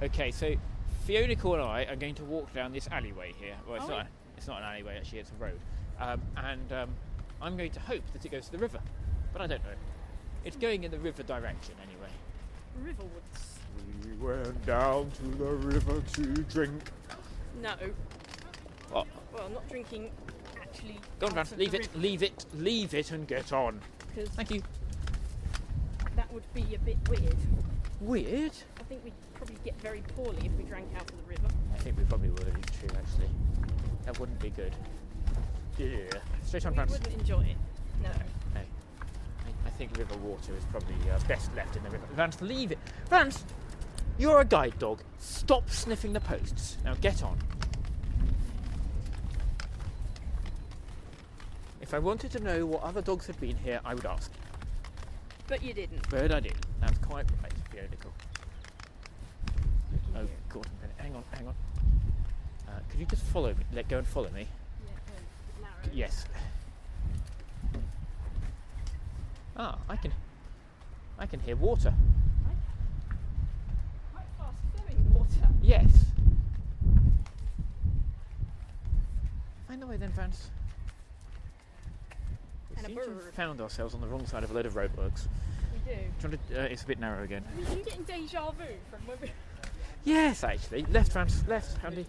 Okay, so Fiona and I are going to walk down this alleyway here. Well, it's not an alleyway actually, it's a road. I'm going to hope that it goes to the river, but I don't know. It's going in the river direction anyway. Riverwoods. We went down to the river to drink. No. What? Well, not drinking, actually. Go on, Vance, leave it and get on. Because Thank you. that would be a bit weird. Weird? I think we'd probably get very poorly if we drank out of the river. I think we probably would, it's true actually. That wouldn't be good. Yeah. Straight on, We Vance. wouldn't enjoy it. No. No. I think river water is probably best left in the river. Vance, leave it. Vance, you're a guide dog. Stop sniffing the posts. Now get on. If I wanted to know what other dogs had been here, I would ask. But you didn't. But I did. That's quite right, Fiona. Oh, God. Hang on. Could you just follow me? Let go and follow me. Yeah, narrow. Yes. Ah, I can hear water. Quite fast flowing water. Yes. Find the way then, Vance. We And a seem to have bird. found ourselves on the wrong side of a load of roadworks. We do. Do you want to, it's a bit narrow again. Are you getting deja vu from when we... Yes, actually. Left, Vance. Left, handy.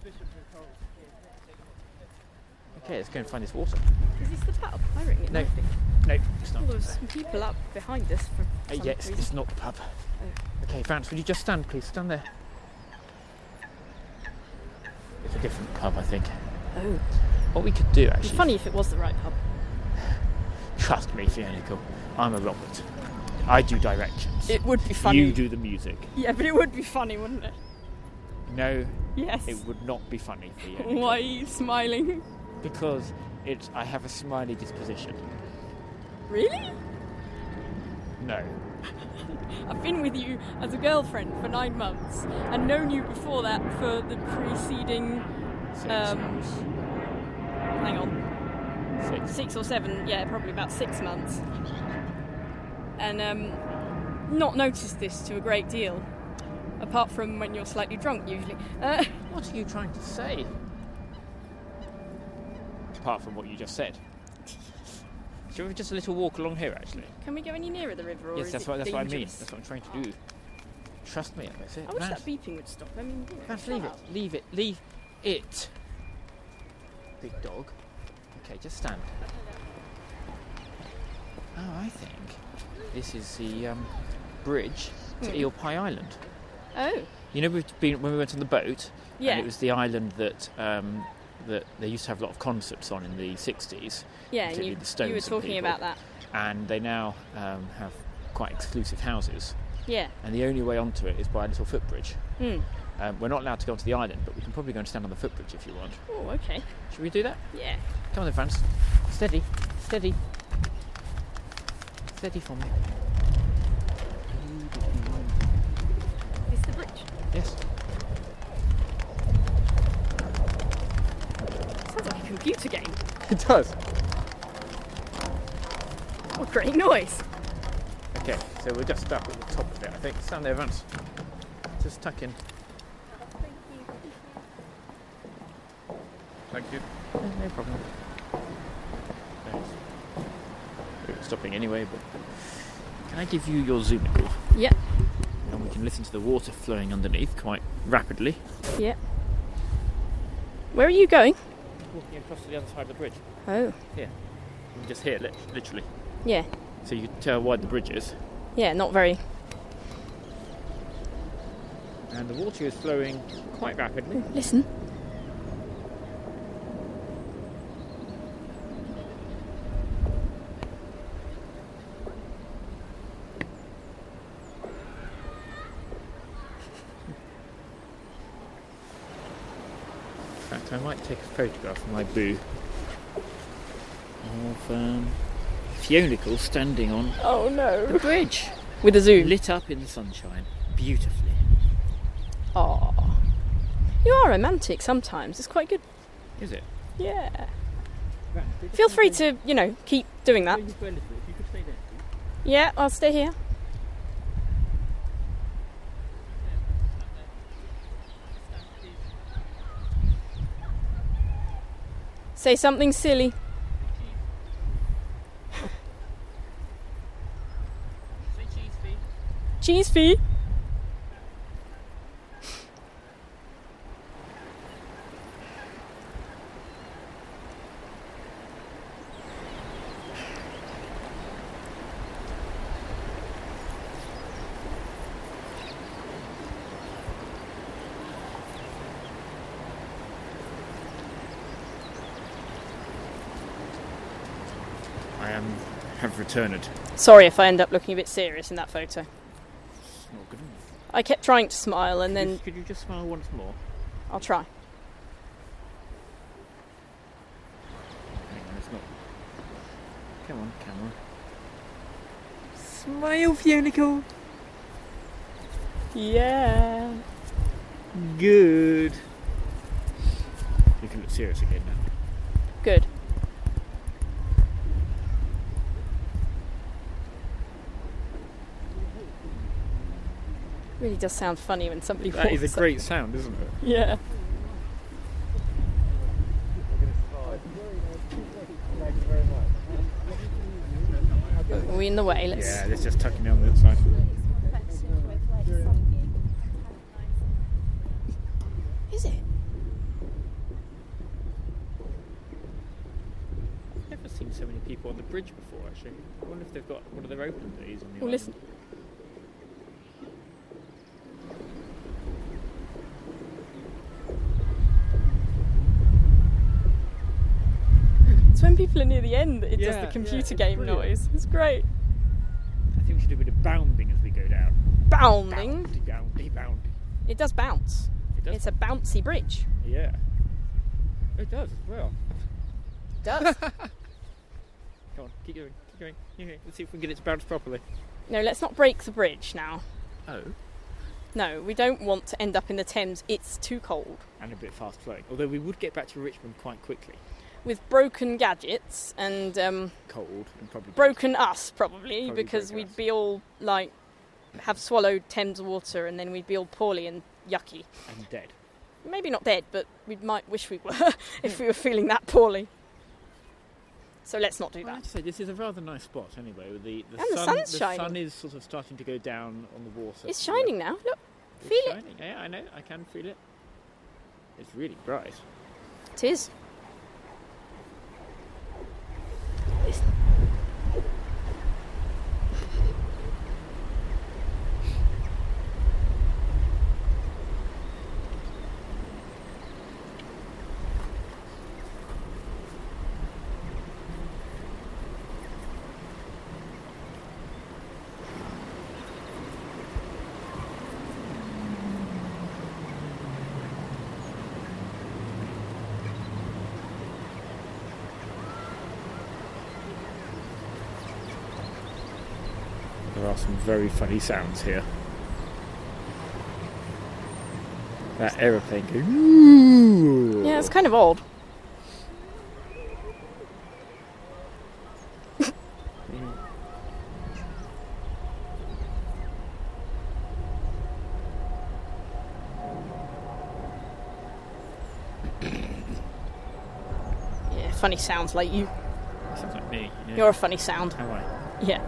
Okay, let's go and find this water. Is this the pub? I reckon it No. might be. No, it's not. Well, there's some people up behind us for some Yes, reason. it's not the pub. Okay, Vance, would you just stand, please? Stand there. It's a different pub, I think. Oh. What we could do, It'd be actually... funny if it was the right pub. Trust me, Fiona. I'm a Robert. I do directions. It would be funny. You do the music. Yeah, but it would be funny, wouldn't it? No, Yes. it would not be funny, Fiona. Why are you smiling? Because I have a smiley disposition. Really? No. I've been with you as a girlfriend for 9 months and known you before that for the preceding, 6 hang on, 6. 6 or 7, yeah, probably about 6 months. And not noticed this to a great deal, apart from when you're slightly drunk usually. What are you trying to say? Apart from what you just said. Should we have just a little walk along here, actually? Can we go any nearer the river? Or Yes, is that's it what I mean. dangerous? That's what I'm trying to do. Trust me, that's it. I wish Vance, that beeping would stop. I mean, you know, Vance, shut leave it. up. Leave it. Leave it. Big dog. Okay, just stand. Oh, I think this is the bridge to Eel Pie Island. Oh, You know, we've been when we went on the boat. yeah. And it was the island that that they used to have a lot of concerts on in the 60s. Yeah, and particularly you the Stones were and talking people. about that. And they now have quite exclusive houses. Yeah. And the only way onto it is by a little footbridge. Hmm. We're not allowed to go onto the island, but we can probably go and stand on the footbridge if you want. Oh, okay. Should we do that? Yeah. Come on then, Franz. Steady. Steady. Steady for me. Is the bridge? Yes. Sounds like a computer game. It does. What great noise. Okay, so we're just up at the top of it, I think. Stand there, Vance. Just tuck in. Thank you. No problem. Thanks. We're stopping anyway, but can I give you your Zoomical? Yeah. And we can listen to the water flowing underneath quite rapidly. Yeah. Where are you going? Walking across to the other side of the bridge. Oh. Here. You can just hear it, literally. Yeah. So you can tell how wide the bridge is. Yeah, not very. And the water is flowing quite rapidly. Listen. In fact, I might take a photograph of my boo of Fionical standing on Oh no. the bridge, With a zoom. lit up in the sunshine, beautifully. Aww. You are romantic sometimes. It's quite good. Is it? Yeah. Feel free to, keep doing that. If you could stay there. Yeah, I'll stay here. Say something silly. Say cheese fee. Cheese fee. Have returned. Sorry if I end up looking a bit serious in that photo. It's not good enough. I kept trying to smile and then... Could you just smile once more? I'll try. Hang on, it's not... Come on, camera. Smile, Fiona. Yeah. Good. You can look serious again now. Good. Really does sound funny when somebody That is a walks up. great sound, isn't it? Yeah. Are we in the way? Let's... Yeah, let's just tuck him down the other side. Is it? I've never seen so many people on the bridge before, actually. I wonder if they've got one of their open days on the Well, island. listen. It's when people are near the end that it does the computer game brilliant. noise. It's great. I think we should do a bit of bounding as we go down. Bounding. Boundy. It does bounce. It does. It's a bouncy bridge. Yeah. It does as well. It does. Come on, keep going. Okay, let's see if we can get it to bounce properly. No, let's not break the bridge now. Oh. No, we don't want to end up in the Thames. It's too cold. And a bit fast flowing. Although we would get back to Richmond quite quickly. With broken gadgets and Cold and probably broken us, probably because broken we'd us. be all like have swallowed Thames water and then we'd be all poorly and yucky. and dead. Maybe not dead, but we might wish we were if we were feeling that poorly. So let's not do I have that. to say, this is a rather nice spot anyway. With the And the sun's shining. sun is sort of starting to go down on the water. It's shining now. Look, It's feel it. shining. Yeah, I know. I can feel it. It's really bright. It is. There are some very funny sounds here. That aeroplane going. Ooh. Yeah, it's kind of odd. Yeah, funny sounds like you. Sounds like me. Yeah. You're a funny sound. Am I? Yeah.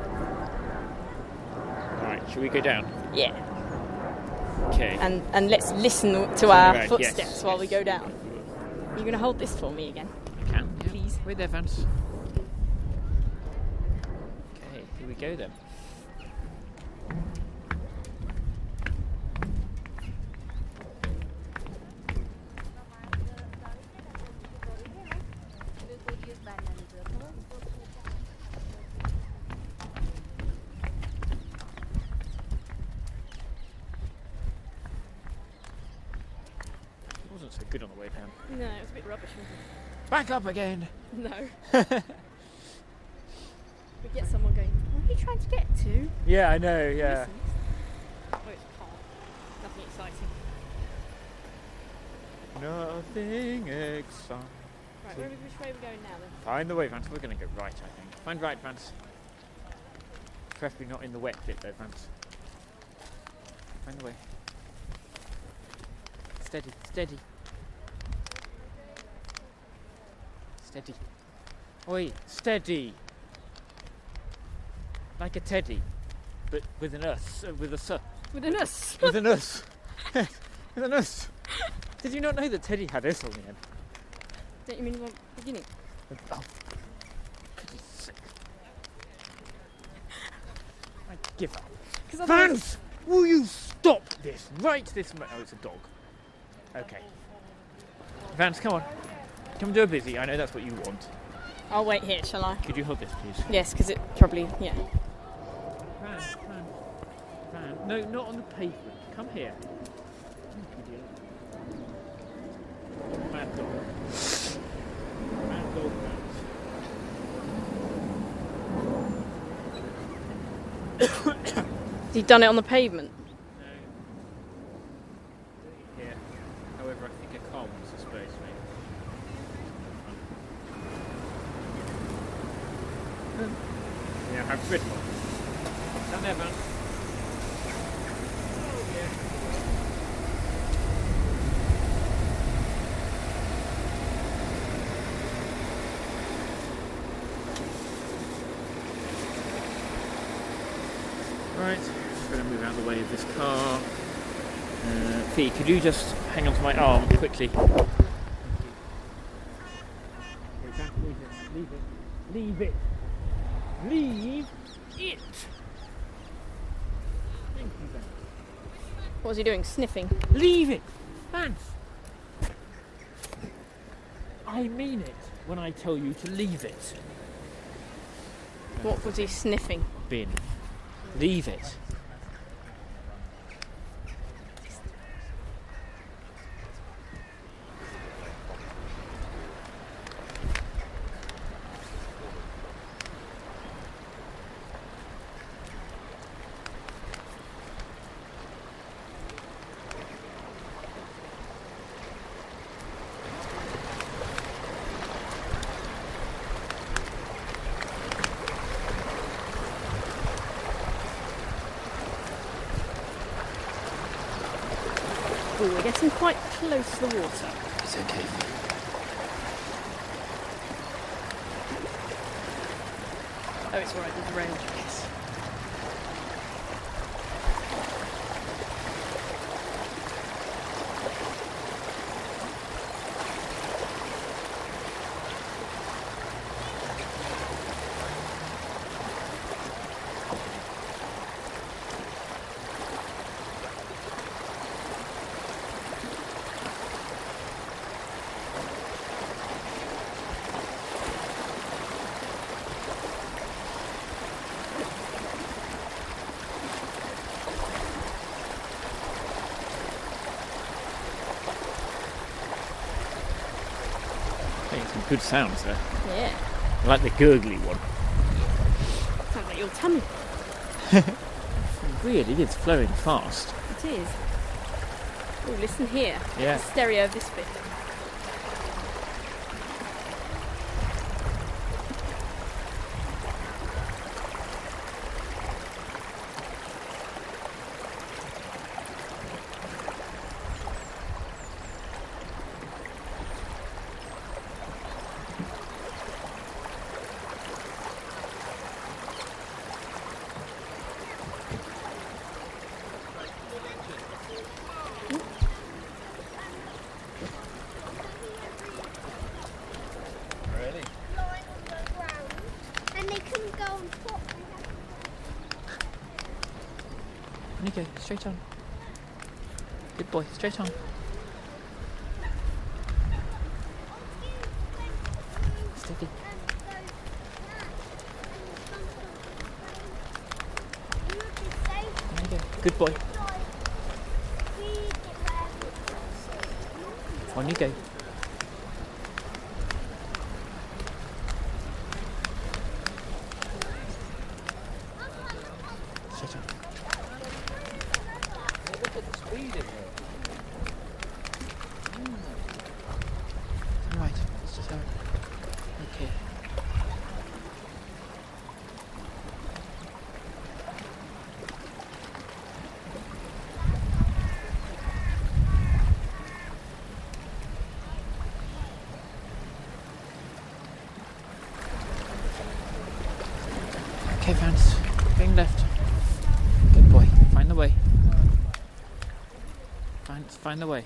Right, shall we go down? Yeah. Okay. And let's listen to our Right, footsteps yes, while we yes. go down. You're going to hold this for me again? I can. Yeah. Please. Wait there, Vance. Okay, here we go then. It wasn't so good on the way down. No, it was a bit rubbish. Back up again. No. We get someone going, what are you trying to get to? Yeah, I know. Yeah. Listen. Oh, it's calm. Nothing exciting. Nothing exciting. Right, which way are we going now then? Find the way, Vance. We're going to go right, I think. Find right, Vance. Preferably not in the wet bit, though, Vance. Find the way. Steady, steady. Steady. Oi, steady. Like a teddy, but with an us, with a s. With an us. With an us. Yes, with an us. Did you not know that Teddy had S on the end? Don't you mean the beginning? Oh, for goodness sake. I give up. Vance, will you stop this right this moment? Oh, it's a dog. Okay. Vance, come on. Come do a busy. I know that's what you want. I'll wait here, shall I? Could you hold this, please? Yes, because it probably, yeah. Van. No, not on the pavement. Come here. Mad dog. Mad dog, Vance. Has he done it on the pavement? No. Here. However, I think a car wants to space me. Yeah, have rid one. Down there, Van. Right, just going to move out of the way of this car. Fee, could you just hang on to my arm quickly? Thank you. Leave it. Leave it. Leave it. Thank you, Vance. What was he doing? Sniffing? Leave it, Vance. I mean it when I tell you to leave it. What was he sniffing? Bin. Leave it. Oh, we're getting quite close to the water. It's okay. Oh, it's alright, there's a road. Yes. Some good sounds there. Yeah. I like the gurgly one. Sounds like your tummy. It really is flowing fast. It is. Oh, listen here. Yeah. The stereo of this bit. Nico, straight on. Good boy, straight on. Steady. There you go. Good boy. On you go. Straight on. Right, let's just have it. Okay. Okay, Vance. Going left. Good boy. Find the way. Find the way.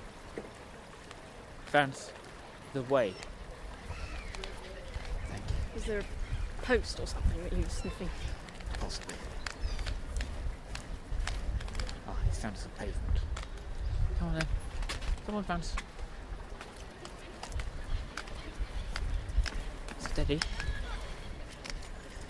Vance. The way. Thank you. Is there a post or something that you're sniffing? Possibly. Oh, it's down to the pavement. Come on then. Come on, Vance. Steady.